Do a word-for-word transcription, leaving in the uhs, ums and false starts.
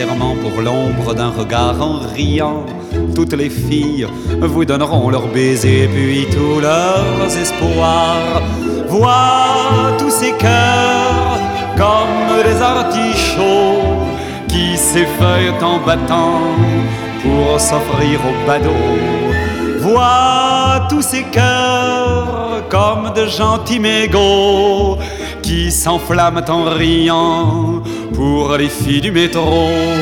Pour l'ombre d'un regard en riant, toutes les filles vous donneront leurs baisers puis tous leurs espoirs. Vois tous ces cœurs comme des artichauts qui s'effeuillent en battant pour s'offrir au badaud. Vois tous ces cœurs comme de gentils mégots qui s'enflamment en riant pour les filles du métro.